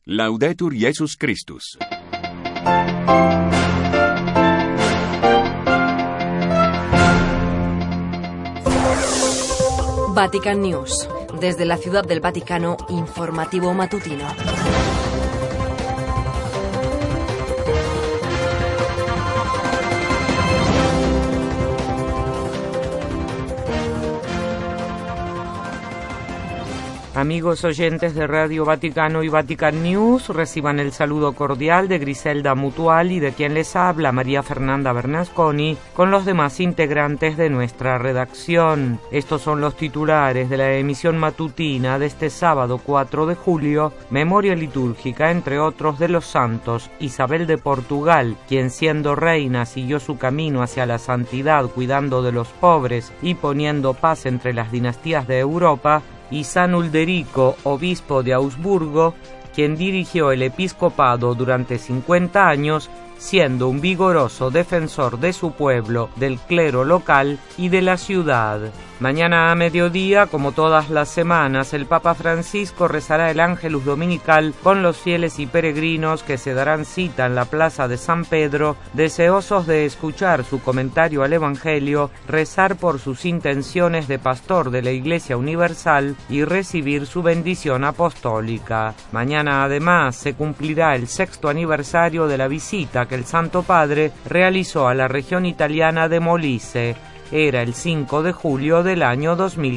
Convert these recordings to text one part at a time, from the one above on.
Laudetur Jesus Christus. Vatican News. Desde la Ciudad del Vaticano, informativo matutino. Amigos oyentes de Radio Vaticano y Vatican News, reciban el saludo cordial de Griselda Mutual y de quien les habla, María Fernanda Bernasconi, con los demás integrantes de nuestra redacción. Estos son los titulares de la emisión matutina de este sábado 4 de julio, memoria litúrgica, entre otros, de los santos Isabel de Portugal, quien siendo reina siguió su camino hacia la santidad cuidando de los pobres y poniendo paz entre las dinastías de Europa, y San Ulderico, obispo de Augsburgo, quien dirigió el episcopado durante 50 años, siendo un vigoroso defensor de su pueblo, del clero local y de la ciudad. Mañana a mediodía, como todas las semanas, el Papa Francisco rezará el Ángelus Dominical con los fieles y peregrinos que se darán cita en la plaza de San Pedro, deseosos de escuchar su comentario al Evangelio, rezar por sus intenciones de pastor de la Iglesia Universal y recibir su bendición apostólica. Mañana, además, se cumplirá el 6º aniversario de la visita que el Santo Padre realizó a la región italiana de Molise. Era el 5 de julio del año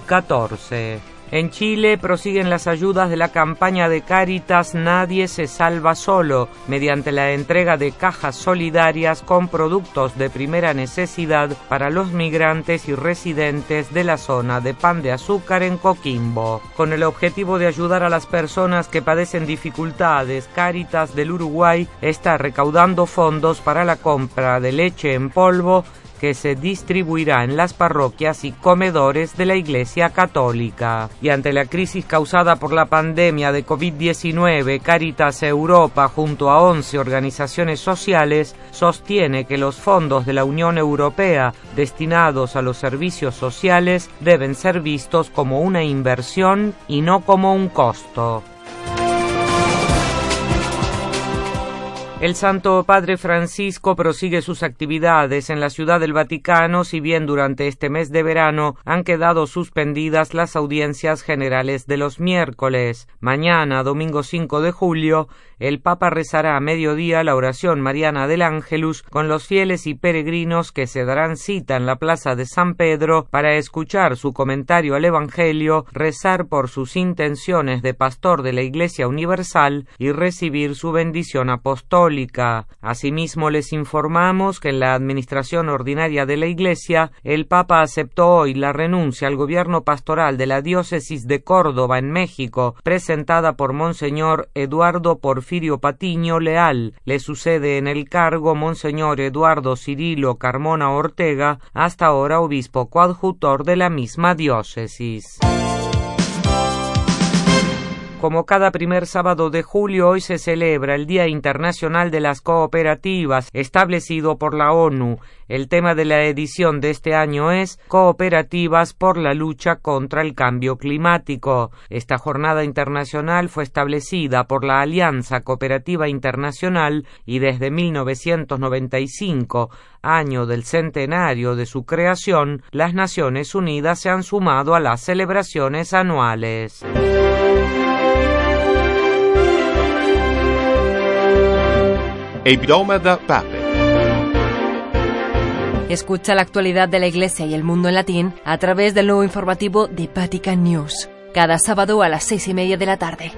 2014. En Chile prosiguen las ayudas de la campaña de Cáritas Nadie se salva solo, mediante la entrega de cajas solidarias con productos de primera necesidad para los migrantes y residentes de la zona de Pan de Azúcar en Coquimbo. Con el objetivo de ayudar a las personas que padecen dificultades, Cáritas del Uruguay está recaudando fondos para la compra de leche en polvo que se distribuirá en las parroquias y comedores de la Iglesia Católica. Y ante la crisis causada por la pandemia de COVID-19, Cáritas Europa, junto a 11 organizaciones sociales, sostiene que los fondos de la Unión Europea destinados a los servicios sociales deben ser vistos como una inversión y no como un costo. El Santo Padre Francisco prosigue sus actividades en la Ciudad del Vaticano, si bien durante este mes de verano han quedado suspendidas las audiencias generales de los miércoles. Mañana, domingo 5 de julio, el Papa rezará a mediodía la oración mariana del Ángelus con los fieles y peregrinos que se darán cita en la plaza de San Pedro para escuchar su comentario al Evangelio, rezar por sus intenciones de pastor de la Iglesia Universal y recibir su bendición apostólica. Asimismo, les informamos que en la administración ordinaria de la Iglesia, el Papa aceptó hoy la renuncia al gobierno pastoral de la diócesis de Córdoba en México, presentada por Monseñor Eduardo Porfirio Patiño Leal. Le sucede en el cargo Monseñor Eduardo Cirilo Carmona Ortega, hasta ahora obispo coadjutor de la misma diócesis. Como cada primer sábado de julio, hoy se celebra el Día Internacional de las Cooperativas, establecido por la ONU. El tema de la edición de este año es Cooperativas por la lucha contra el cambio climático. Esta jornada internacional fue establecida por la Alianza Cooperativa Internacional y desde 1995, año del centenario de su creación, las Naciones Unidas se han sumado a las celebraciones anuales. Hebdomada Pape. Escucha la actualidad de la Iglesia y el mundo en latín a través del nuevo informativo de Vatican News, cada sábado a las 6:30 de la tarde.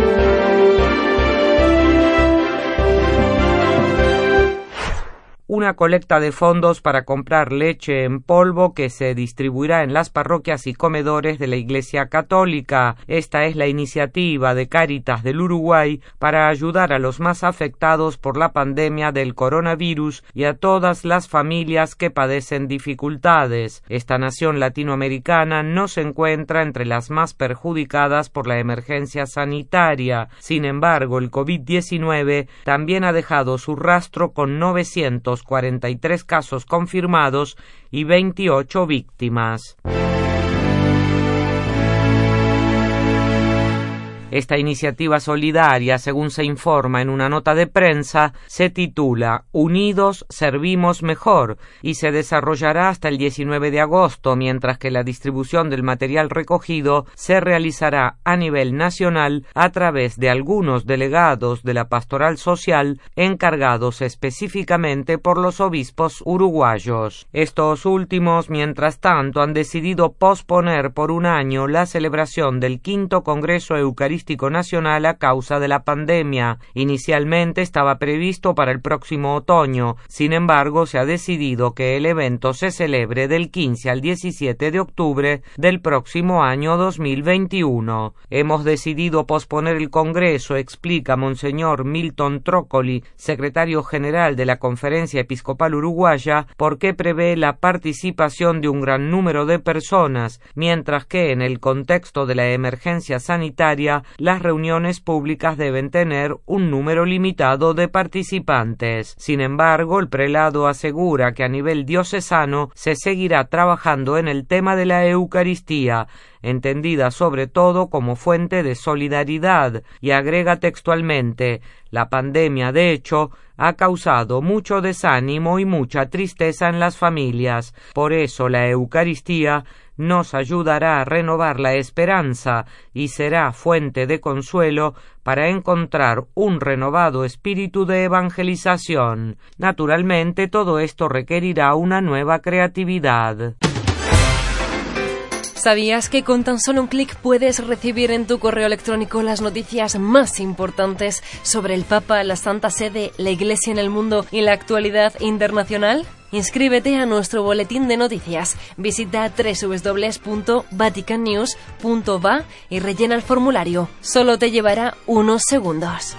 Una colecta de fondos para comprar leche en polvo que se distribuirá en las parroquias y comedores de la Iglesia Católica. Esta es la iniciativa de Cáritas del Uruguay para ayudar a los más afectados por la pandemia del coronavirus y a todas las familias que padecen dificultades. Esta nación latinoamericana no se encuentra entre las más perjudicadas por la emergencia sanitaria. Sin embargo, el COVID-19 también ha dejado su rastro con 943 casos confirmados y 28 víctimas. Esta iniciativa solidaria, según se informa en una nota de prensa, se titula Unidos Servimos Mejor y se desarrollará hasta el 19 de agosto, mientras que la distribución del material recogido se realizará a nivel nacional a través de algunos delegados de la Pastoral Social encargados específicamente por los obispos uruguayos. Estos últimos, mientras tanto, han decidido posponer por un año la celebración del quinto Congreso Eucarístico Nacional a causa de la pandemia. Inicialmente estaba previsto para el próximo otoño, sin embargo se ha decidido que el evento se celebre del 15 al 17 de octubre del próximo año 2021. Hemos decidido posponer el Congreso, explica Monseñor Milton Trócoli, secretario general de la Conferencia Episcopal Uruguaya, porque prevé la participación de un gran número de personas, mientras que en el contexto de la emergencia sanitaria, las reuniones públicas deben tener un número limitado de participantes. Sin embargo, el prelado asegura que a nivel diocesano se seguirá trabajando en el tema de la Eucaristía, entendida sobre todo como fuente de solidaridad, y agrega textualmente: la pandemia, de hecho, ha causado mucho desánimo y mucha tristeza en las familias. Por eso la Eucaristía nos ayudará a renovar la esperanza y será fuente de consuelo para encontrar un renovado espíritu de evangelización. Naturalmente, todo esto requerirá una nueva creatividad. ¿Sabías que con tan solo un clic puedes recibir en tu correo electrónico las noticias más importantes sobre el Papa, la Santa Sede, la Iglesia en el mundo y la actualidad internacional? Inscríbete a nuestro boletín de noticias. Visita www.vaticannews.va y rellena el formulario. Solo te llevará unos segundos.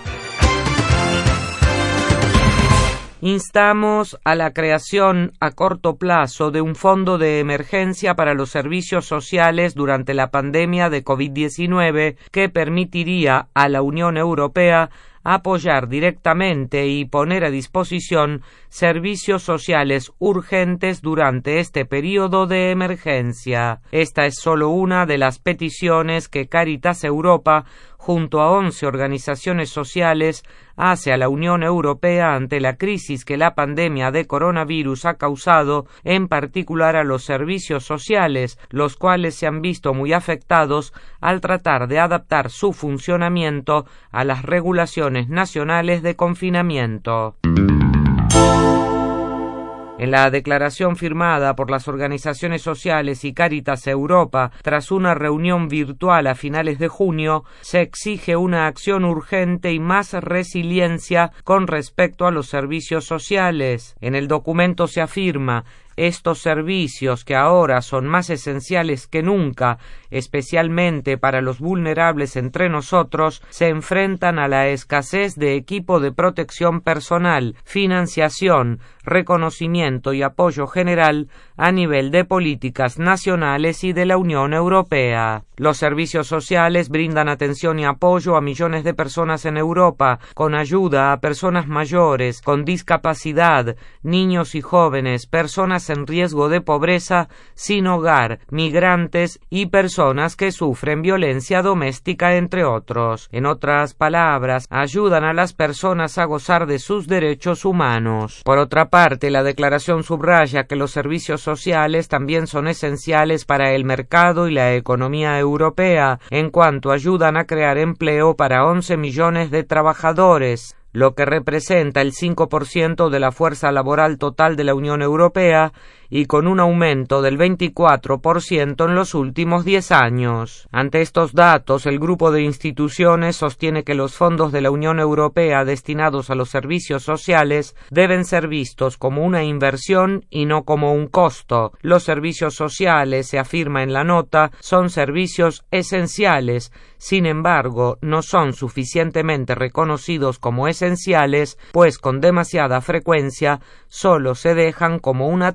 Instamos a la creación a corto plazo de un fondo de emergencia para los servicios sociales durante la pandemia de COVID-19 que permitiría a la Unión Europea apoyar directamente y poner a disposición servicios sociales urgentes durante este período de emergencia. Esta es solo una de las peticiones que Cáritas Europa, junto a 11 organizaciones sociales, hace a la Unión Europea ante la crisis que la pandemia de coronavirus ha causado, en particular a los servicios sociales, los cuales se han visto muy afectados al tratar de adaptar su funcionamiento a las regulaciones nacionales de confinamiento. En la declaración firmada por las organizaciones sociales y Cáritas Europa, tras una reunión virtual a finales de junio, se exige una acción urgente y más resiliencia con respecto a los servicios sociales. En el documento se afirma: estos servicios, que ahora son más esenciales que nunca, especialmente para los vulnerables entre nosotros, se enfrentan a la escasez de equipo de protección personal, financiación, reconocimiento y apoyo general a nivel de políticas nacionales y de la Unión Europea. Los servicios sociales brindan atención y apoyo a millones de personas en Europa, con ayuda a personas mayores, con discapacidad, niños y jóvenes, personas en riesgo de pobreza, sin hogar, migrantes y personas que sufren violencia doméstica, entre otros. En otras palabras, ayudan a las personas a gozar de sus derechos humanos. Por otra parte, la declaración subraya que los servicios sociales también son esenciales para el mercado y la economía europea, en cuanto ayudan a crear empleo para 11 millones de trabajadores, lo que representa el 5% de la fuerza laboral total de la Unión Europea y con un aumento del 24% en los últimos 10 años. Ante estos datos, el grupo de instituciones sostiene que los fondos de la Unión Europea destinados a los servicios sociales deben ser vistos como una inversión y no como un costo. Los servicios sociales, se afirma en la nota, son servicios esenciales. Sin embargo, no son suficientemente reconocidos como esenciales, pues con demasiada frecuencia solo se dejan como una tarea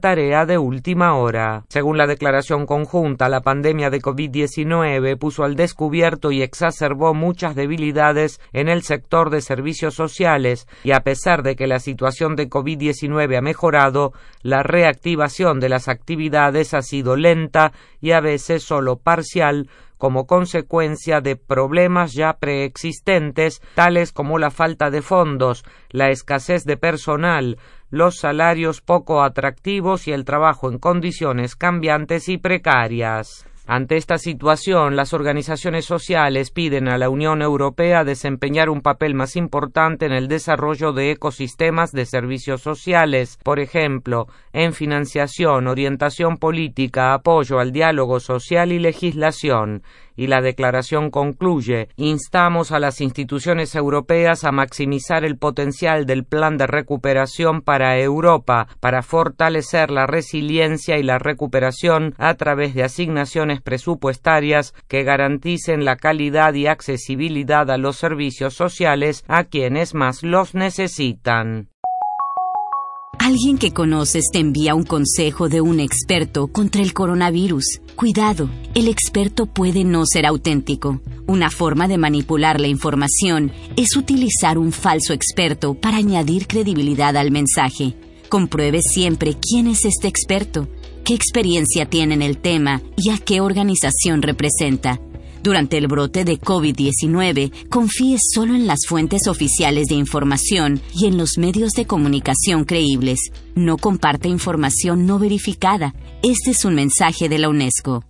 de última hora. Según la declaración conjunta, la pandemia de COVID-19 puso al descubierto y exacerbó muchas debilidades en el sector de servicios sociales y a pesar de que la situación de COVID-19 ha mejorado, la reactivación de las actividades ha sido lenta y a veces solo parcial, como consecuencia de problemas ya preexistentes, tales como la falta de fondos, la escasez de personal, los salarios poco atractivos y el trabajo en condiciones cambiantes y precarias. Ante esta situación, las organizaciones sociales piden a la Unión Europea desempeñar un papel más importante en el desarrollo de ecosistemas de servicios sociales, por ejemplo, en financiación, orientación política, apoyo al diálogo social y legislación. Y la declaración concluye: instamos a las instituciones europeas a maximizar el potencial del plan de recuperación para Europa, para fortalecer la resiliencia y la recuperación a través de asignaciones presupuestarias que garanticen la calidad y accesibilidad a los servicios sociales a quienes más los necesitan. Alguien que conoces te envía un consejo de un experto contra el coronavirus. Cuidado, el experto puede no ser auténtico. Una forma de manipular la información es utilizar un falso experto para añadir credibilidad al mensaje. Compruebe siempre quién es este experto, qué experiencia tiene en el tema y a qué organización representa. Durante el brote de COVID-19, confíe solo en las fuentes oficiales de información y en los medios de comunicación creíbles. No comparte información no verificada. Este es un mensaje de la UNESCO.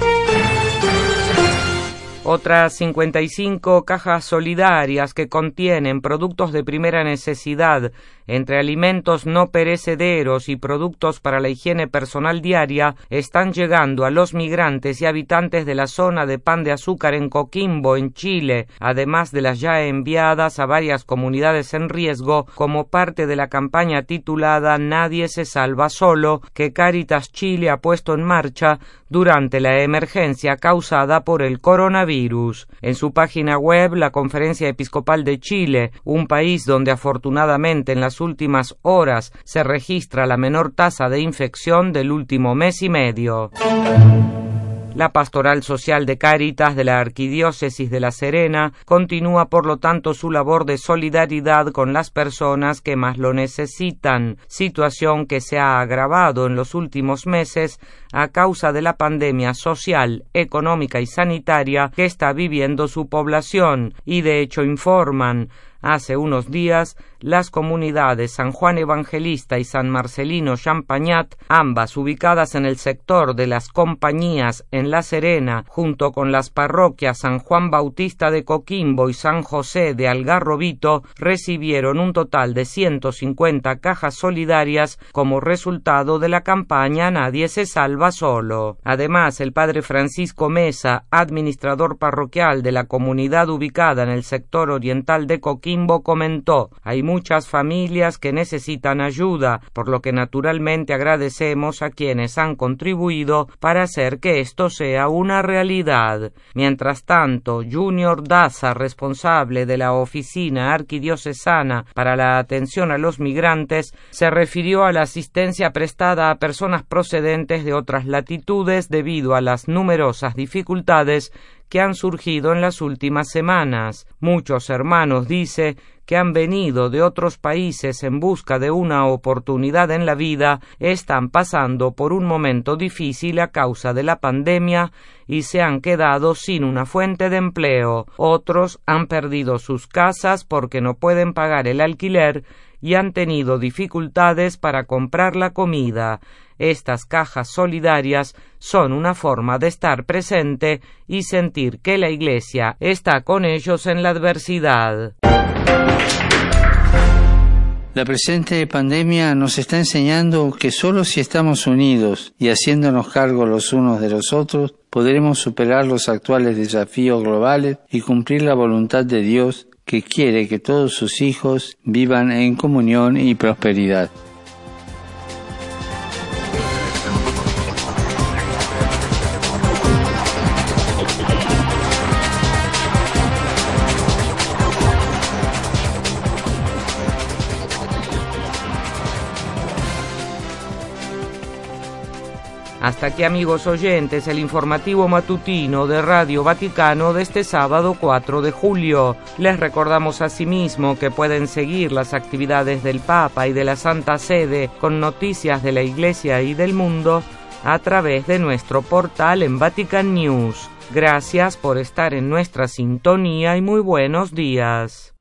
Otras 55 cajas solidarias que contienen productos de primera necesidad, entre alimentos no perecederos y productos para la higiene personal diaria, están llegando a los migrantes y habitantes de la zona de Pan de Azúcar en Coquimbo, en Chile, además de las ya enviadas a varias comunidades en riesgo como parte de la campaña titulada Nadie se salva solo, que Cáritas Chile ha puesto en marcha durante la emergencia causada por el coronavirus. En su página web, la Conferencia Episcopal de Chile, un país donde afortunadamente en las últimas horas se registra la menor tasa de infección del último mes y medio. La Pastoral Social de Cáritas de la Arquidiócesis de La Serena continúa por lo tanto su labor de solidaridad con las personas que más lo necesitan, situación que se ha agravado en los últimos meses a causa de la pandemia social, económica y sanitaria que está viviendo su población, y de hecho informan: hace unos días, las comunidades San Juan Evangelista y San Marcelino Champagnat, ambas ubicadas en el sector de las Compañías en La Serena, junto con las parroquias San Juan Bautista de Coquimbo y San José de Algarrobito, recibieron un total de 150 cajas solidarias como resultado de la campaña Nadie se salva solo. Además, el padre Francisco Mesa, administrador parroquial de la comunidad ubicada en el sector oriental de Coquimbo, comentó: hay muchas familias que necesitan ayuda, por lo que naturalmente agradecemos a quienes han contribuido para hacer que esto sea una realidad. Mientras tanto, Junior Daza, responsable de la Oficina Arquidiocesana para la Atención a los Migrantes, se refirió a la asistencia prestada a personas procedentes de otras latitudes debido a las numerosas dificultades que han surgido en las últimas semanas. Muchos hermanos, dice, que han venido de otros países en busca de una oportunidad en la vida, están pasando por un momento difícil a causa de la pandemia y se han quedado sin una fuente de empleo. Otros han perdido sus casas porque no pueden pagar el alquiler y han tenido dificultades para comprar la comida. Estas cajas solidarias son una forma de estar presente y sentir que la Iglesia está con ellos en la adversidad. La presente pandemia nos está enseñando que solo si estamos unidos y haciéndonos cargo los unos de los otros, podremos superar los actuales desafíos globales y cumplir la voluntad de Dios, que quiere que todos sus hijos vivan en comunión y prosperidad. Hasta aquí, amigos oyentes, el informativo matutino de Radio Vaticano de este sábado 4 de julio. Les recordamos asimismo que pueden seguir las actividades del Papa y de la Santa Sede con noticias de la Iglesia y del mundo a través de nuestro portal en Vatican News. Gracias por estar en nuestra sintonía y muy buenos días.